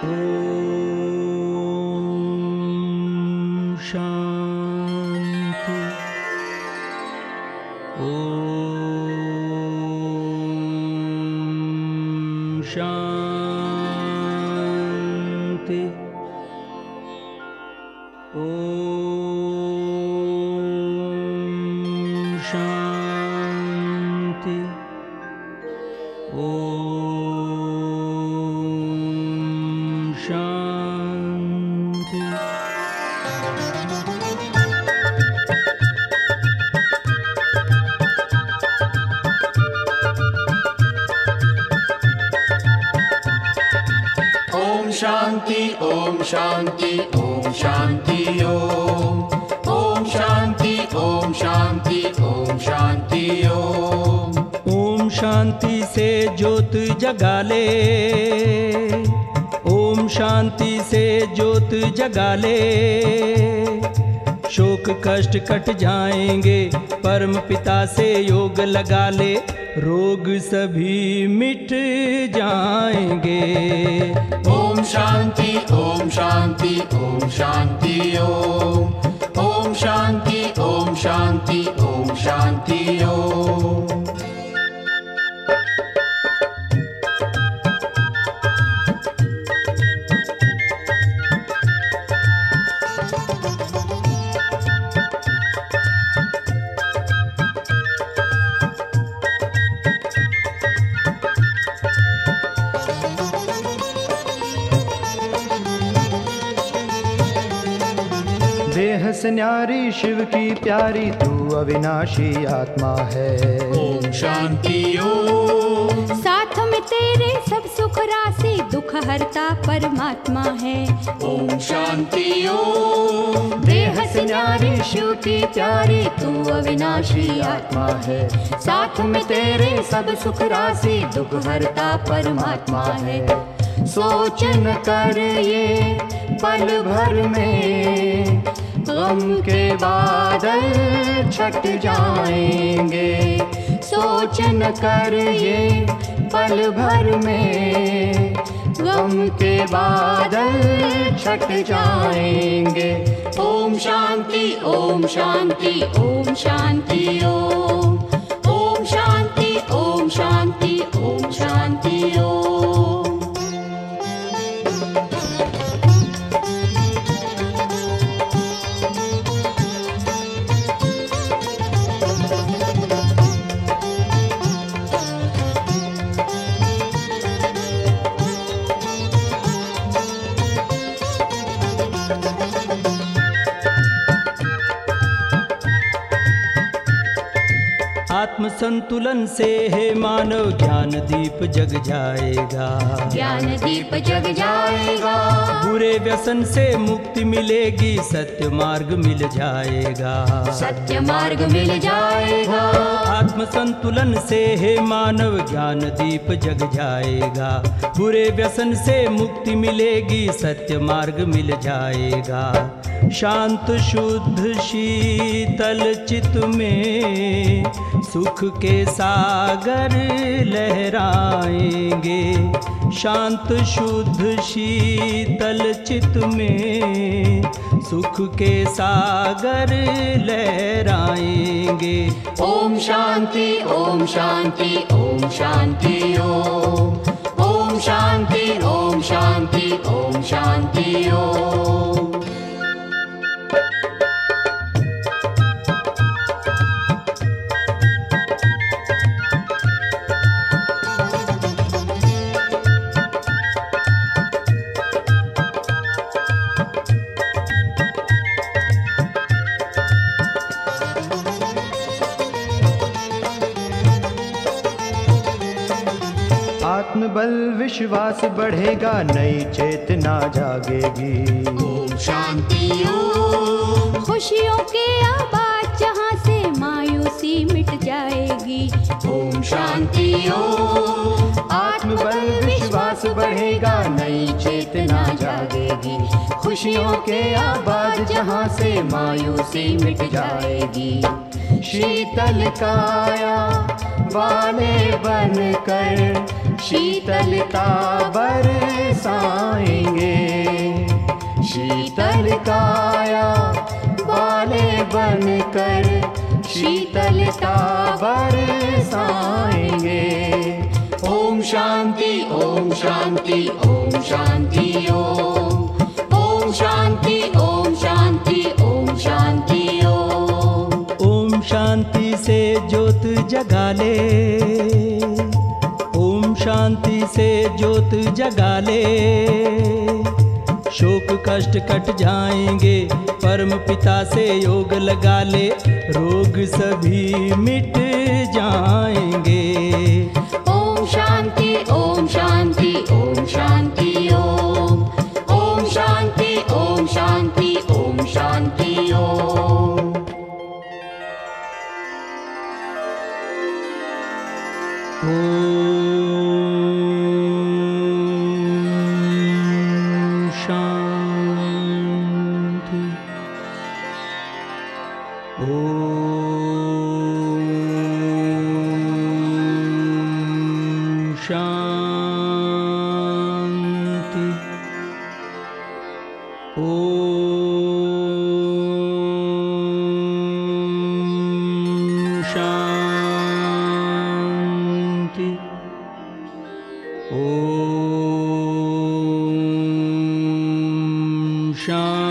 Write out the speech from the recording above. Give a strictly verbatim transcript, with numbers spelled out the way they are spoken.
ओम शांति। ओम शांति। ओम शांति। ओम शांति। ओम शांति ओम शांति ओम शांति ओम ओम शांति ओम शांति ओम शांति ओम। ओम शांति से ज्योत जगा ले, ओम शांति से ज्योत जगा ले। शोक कष्ट कट जाएंगे, परम पिता से योग लगा ले। रोग सभी मिट जाएंगे। ओम शांति ओम शांति ओम शांति ओम ओम शांति ओम शांति ओम शांति ओम। देह से न्यारी शिव की प्यारी, तू अविनाशी आत्मा है। ओम शांति ओम। साथ में तेरे सब सुख राशि, दुख हरता परमात्मा है। ओम शांति ओम। देह से न्यारी शिव की प्यारी, तू अविनाशी आत्मा है। साथ में तेरे सब सुख राशि, दुख हरता परमात्मा है। सोच न कर ये पल भर में, गम के बादल छट जाएंगे। सोच न कर ये पल भर में, गम के बादल छट जाएंगे। ओम शांति ओम शांति ओम शांति ओम ओम शांति ओम शांति ओम शांति ओम। आत्म संतुलन से है मानव, ज्ञान दीप जग जाएगा। ज्ञान दीप जग जाएगा। बुरे व्यसन से मुक्ति मिलेगी, सत्य मार्ग मिल जाएगा। सत्य मार्ग मिल जाएगा। आत्म संतुलन से है मानव, ज्ञान दीप जग जाएगा। बुरे व्यसन से मुक्ति मिलेगी, सत्य मार्ग मिल जाएगा। शांत शुद्ध शीतल चित में सुख के सागर लहराएंगे। शांत शुद्ध शीतल चित में सुख के सागर लहराएंगे। ओम शांति ओम शांति ओम शांति ओम ओम शांति ओम शांति ओम शांति ओम। आत्मबल विश्वास बढ़ेगा, नई चेतना जागेगी। ओम शांति ओम। खुशियों के आबाद जहाँ से मायूसी मिट जाएगी। ओम शांति ओम। आत्मबल विश्वास बढ़ेगा, नई चेतना जागेगी। खुशियों के आबाद जहाँ से मायूसी मिट जाएगी। शीतल काया वाले बनकर शीतलता बरसाएंगे। शीतल काया वाले बनकर शीतलता बरसाएंगे। ओम शांति ओम शांति ओम शांति ओम। ओम शांति ओम शांति ओम शांति ओम। ओम शांति से ज्योत जगा ले, ओम शांति से ज्योत जगा ले। शोक कष्ट कट जाएंगे, परम पिता से योग लगा ले, रोग सभी मिट जाएंगे। ओम शांति ओम शांति ओम शांति ओम। ओम शांति ओम शांति ओम शांति ओम। ओम शांति। ओम शांति। ओम शांति। ओम शांति।